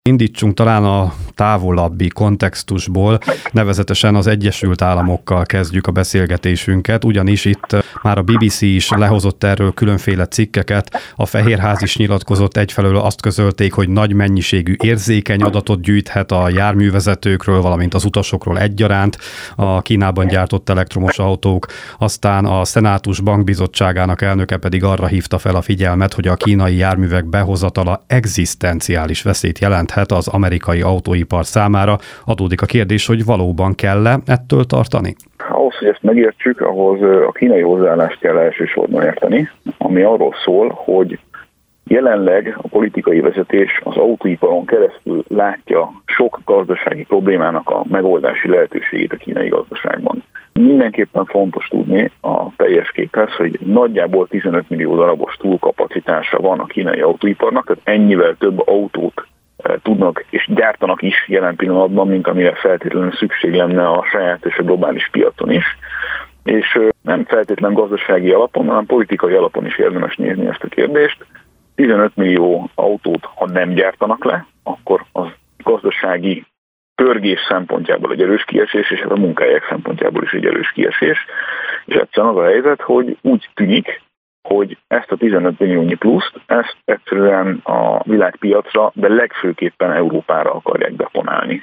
Indítsunk talán a távolabbi kontextusból, nevezetesen az Egyesült Államokkal kezdjük a beszélgetésünket, ugyanis itt már a BBC is lehozott erről különféle cikkeket, a Fehérház is nyilatkozott, egyfelől azt közölték, hogy nagy mennyiségű érzékeny adatot gyűjthet a járművezetőkről, valamint az utasokról egyaránt a Kínában gyártott elektromos autók, aztán a Szenátus Bankbizottságának elnöke pedig arra hívta fel a figyelmet, hogy a kínai járművek behozatala egzisztenciális veszélyt jelenthet az amerikai autóipar számára. Adódik a kérdés, hogy valóban kell-e ettől tartani? Ahhoz, hogy ezt megértsük, ahhoz a kínai hozzáállást kell elsősorban érteni, ami arról szól, hogy jelenleg a politikai vezetés az autóiparon keresztül látja sok gazdasági problémának a megoldási lehetőségét a kínai gazdaságban. Mindenképpen fontos tudni a teljes képhez, hogy nagyjából 15 millió darabos túlkapacitása van a kínai autóiparnak, tehát ennyivel több autót tudnak és gyártanak is jelen pillanatban, mint amire feltétlenül szükség lenne a saját és a globális piacon is. És nem feltétlen gazdasági alapon, hanem politikai alapon is érdemes nézni ezt a kérdést. 15 millió autót, ha nem gyártanak le, akkor az gazdasági pörgés szempontjából egy erős kiesés, és a munkahelyek szempontjából is egy erős kiesés. És egyszerűen az a helyzet, hogy úgy tűnik, hogy ezt a 15 milliónyi pluszt, ezt egyszerűen a világpiacra, de legfőképpen Európára akarják deponálni.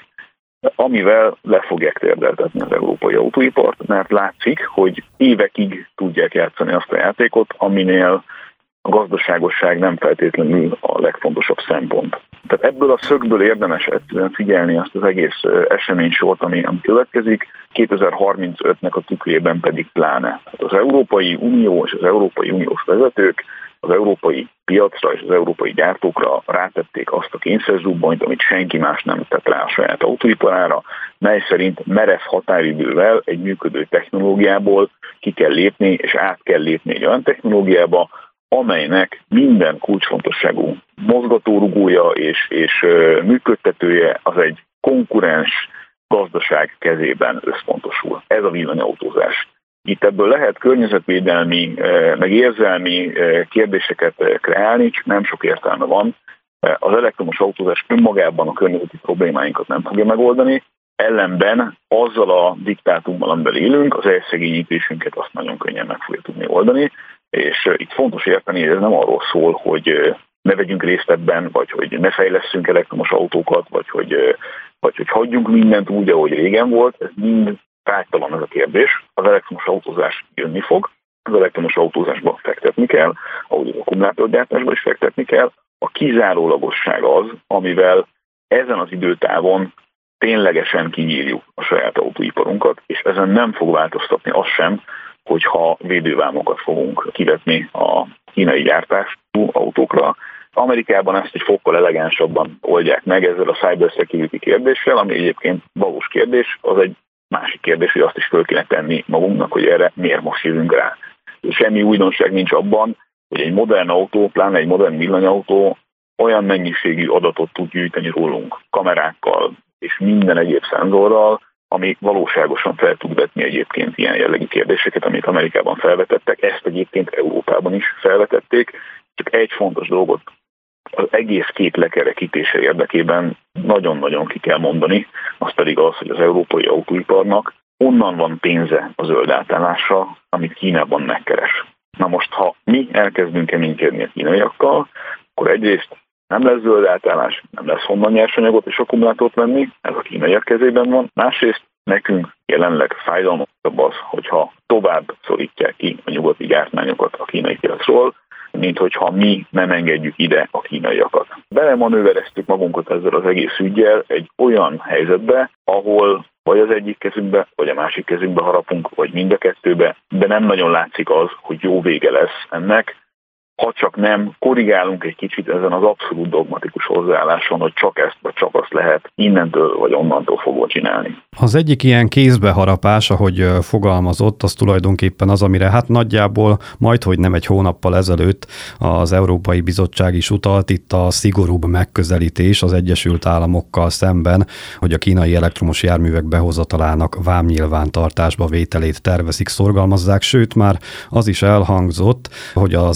Amivel le fogják térdeltetni az európai autóipart, mert látszik, hogy évekig tudják játszani azt a játékot, aminél a gazdaságosság nem feltétlenül a legfontosabb szempont. Tehát ebből a szögből érdemes egyszerűen figyelni azt az egész eseménysort, ami következik, 2035-nek a tükrében pedig pláne. Tehát az Európai Unió és az Európai Uniós vezetők az európai piacra és az európai gyártókra rátették azt a kényszerzubbonyt, amit senki más nem tett rá a saját autóiparára, mely szerint merev határidővel egy működő technológiából ki kell lépni, és át kell lépni egy olyan technológiába, amelynek minden kulcsfontosságú mozgatórugója és működtetője az egy konkurens gazdaság kezében összpontosul. Ez a villanyautózás. Itt ebből lehet környezetvédelmi, meg érzelmi kérdéseket kreálni, csak nem sok értelme van. Az elektromos autózás önmagában a környezeti problémáinkat nem fogja megoldani, ellenben azzal a diktátummal, amivel élünk, az elszegényítésünket azt nagyon könnyen meg fogja tudni oldani, és itt fontos érteni, hogy ez nem arról szól, hogy ne vegyünk részt ebben, vagy hogy ne fejlesszünk elektromos autókat, vagy hogy hagyjunk mindent úgy, ahogy régen volt, ez mind tárgytalan ez a kérdés. Az elektromos autózás jönni fog, az elektromos autózásba fektetni kell, ahogy az akkumulátorgyártásba is fektetni kell. A kizárólagosság az, amivel ezen az időtávon ténylegesen kinyírjuk a saját autóiparunkat, és ezen nem fog változtatni az sem, hogyha védővámokat fogunk kivetni a kínai gyártású autókra. Amerikában ezt egy fokkal elegánsabban oldják meg ezzel a cyber security kérdéssel, ami egyébként valós kérdés, az egy másik kérdés, hogy azt is föl kéne tenni magunknak, hogy erre miért most jövünk rá. Semmi újdonság nincs abban, hogy egy modern autó, pláne egy modern villanyautó olyan mennyiségű adatot tud gyűjteni rólunk kamerákkal és minden egyéb szenzorral, ami valóságosan fel tud vetni egyébként ilyen jellegű kérdéseket, amit Amerikában felvetettek, ezt egyébként Európában is felvetették. Csak egy fontos dolgot az egész kép lekerekítése érdekében nagyon-nagyon ki kell mondani, az pedig az, hogy az európai autóiparnak onnan van pénze a zöld átállásra, amit Kínában megkeres. Na most, ha mi elkezdünk keménykedni a kínaiakkal, akkor egyrészt nem lesz zöld átállás, nem lesz honnan nyersanyagot és akkumulátort venni, ez a kínaiak kezében van. Másrészt nekünk jelenleg fájdalmasabb az, hogyha tovább szorítják ki a nyugati gyártmányokat a kínai piacról, mint hogyha mi nem engedjük ide a kínaiakat. Belemanővereztük magunkat ezzel az egész üggyel egy olyan helyzetbe, ahol vagy az egyik kezünkbe, vagy a másik kezünkbe harapunk, vagy mind a kettőbe, de nem nagyon látszik az, hogy jó vége lesz ennek, ha csak nem korrigálunk egy kicsit ezen az abszolút dogmatikus hozzáálláson, hogy csak ezt vagy csak azt lehet innentől vagy onnantól fogva csinálni. Az egyik ilyen kézbeharapás, ahogy fogalmazott, az tulajdonképpen az, amire hát nagyjából majdhogy nem egy hónappal ezelőtt az Európai Bizottság is utalt, itt a szigorúbb megközelítés az Egyesült Államokkal szemben, hogy a kínai elektromos járművek behozatalának vámnyilvántartásba vételét tervezik, szorgalmazzák, sőt már az is elhangzott, hogy az Európai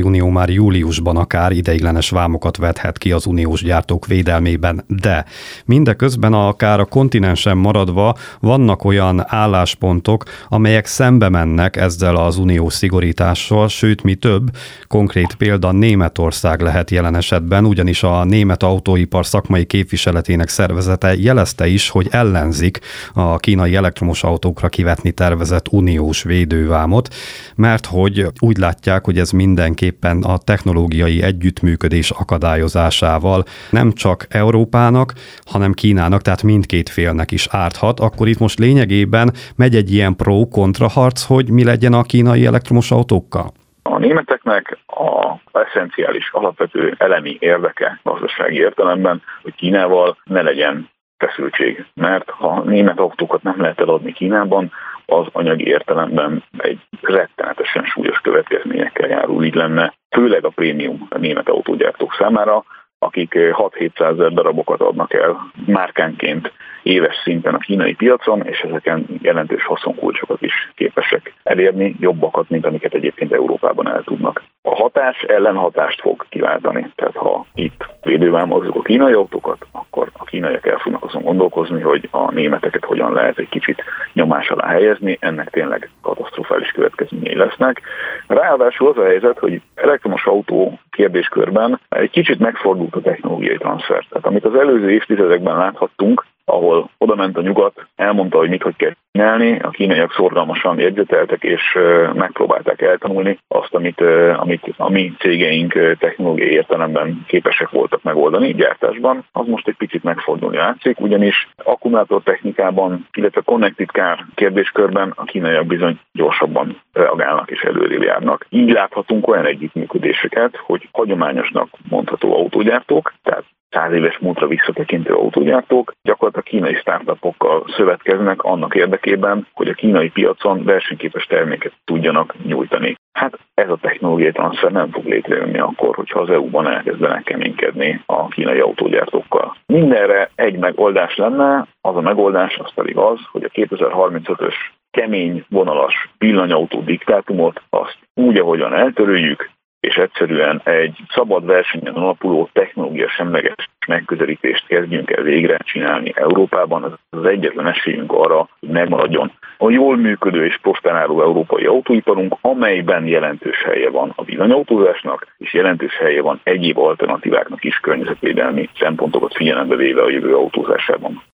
Unió már júliusban akár ideiglenes vámokat vethet ki az uniós gyártók védelmében, de mindeközben akár a kontinensen maradva vannak olyan álláspontok, amelyek szembe mennek ezzel az uniós szigorítással, sőt mi több, konkrét példa Németország lehet jelen esetben, ugyanis a német autóipar szakmai képviseletének szervezete jelezte is, hogy ellenzik a kínai elektromos autókra kivetni tervezett uniós védővámot, mert hogy úgy látják, hogy ez mindenképpen a technológiai együttműködés akadályozásával nem csak Európának, hanem Kínának, tehát mindkét félnek is árthat. Akkor itt most lényegében megy egy ilyen pro-kontra harc, hogy mi legyen a kínai elektromos autókkal? A németeknek a eszenciális, alapvető elemi érdeke gazdasági értelemben, hogy Kínával ne legyen feszültség. Mert ha német autókat nem lehet eladni Kínában, az anyagi értelemben egy rettenetesen súlyos következményekkel járul. Így lenne főleg a prémium a német autógyártók számára, akik 6-700 ezer darabokat adnak el márkánként éves szinten a kínai piacon, és ezeken jelentős haszonkulcsokat is képesek elérni, jobbakat, mint amiket egyébként Európában el tudnak. A hatás ellenhatást fog kiváltani. Tehát ha itt védővámozzuk a kínai autókat, akkor a kínaiak el fognak azon gondolkozni, hogy a németeket hogyan lehet egy kicsit nyomás alá helyezni, ennek tényleg katasztrofális következményei lesznek. Ráadásul az a helyzet, hogy elektromos autó kérdéskörben egy kicsit megfordult a technológiai transfer. Tehát amit az előző évtizedekben láthattunk, ahol odament a nyugat, elmondta, hogy mit hogy kell csinálni, a kínaiak szorgalmasan jegyzeteltek és megpróbálták eltanulni azt, amit a mi cégeink technológiai értelemben képesek voltak megoldani gyártásban, az most egy picit megfordulni látszik, ugyanis akkumulátortechnikában, illetve connected car kérdéskörben a kínaiak bizony gyorsabban reagálnak és előrébb járnak. Így láthatunk olyan együttműködéseket, hogy hagyományosnak mondható autógyártók, tehát 100 éves múltra visszatekintő autógyártók gyakorlatilag kínai startupokkal szövetkeznek annak érdekében, hogy a kínai piacon versenyképes terméket tudjanak nyújtani. Hát ez a technológiai transfer nem fog létrejönni akkor, hogyha az EU-ban elkezdenek keménykedni a kínai autógyártókkal. Mindenre egy megoldás lenne, az a megoldás az pedig az, hogy a 2035-ös kemény vonalas villanyautó diktátumot azt úgy, ahogyan eltöröljük, és egyszerűen egy szabad versenyen alapuló technológia semleges megközelítést kezdjünk el végre csinálni Európában. Ez az egyetlen esélyünk arra, hogy megmaradjon a jól működő és prosperáló európai autóiparunk, amelyben jelentős helye van a villanyautózásnak, és jelentős helye van egyéb alternatíváknak is környezetvédelmi szempontokat figyelembe véve a jövő autózásában.